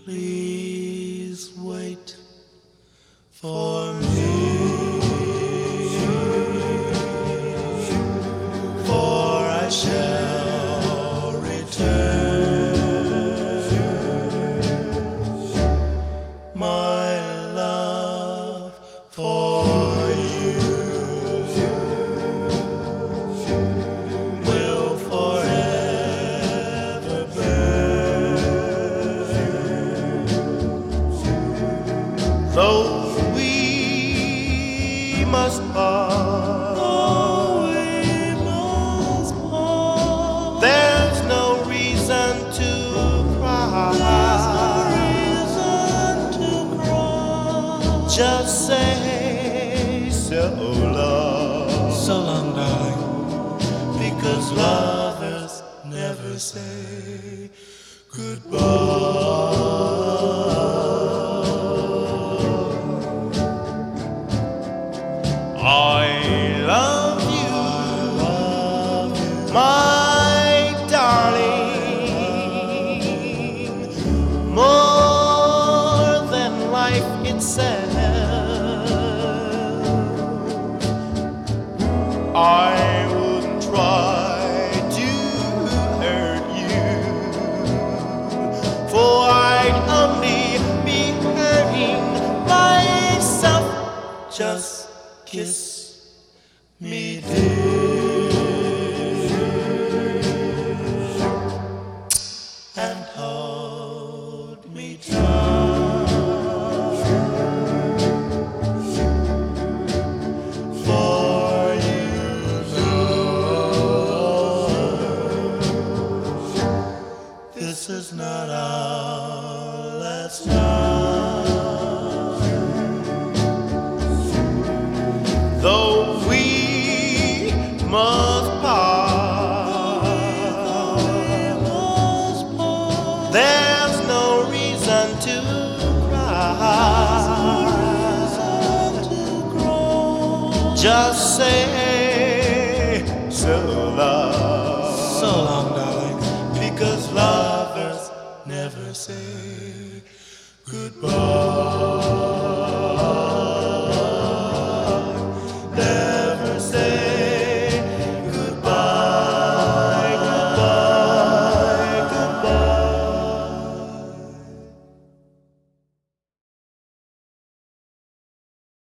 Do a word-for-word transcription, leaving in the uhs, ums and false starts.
Please wait for me, for I shall return. My love for you will forever burn. Though we must part, Oh, we must part. there's no reason to cry. Reason to cry. Just say so long, So long, darling. because lovers never say goodbye. I love you, my darling, more than life itself. I wouldn't try to hurt you, for I'd only be hurting myself. Just kiss me, dear, and hold me tight, for you know this is not our last time. Though we must part, there's no reason to cry. Just say so long, So long, darling. because lovers never say goodbye.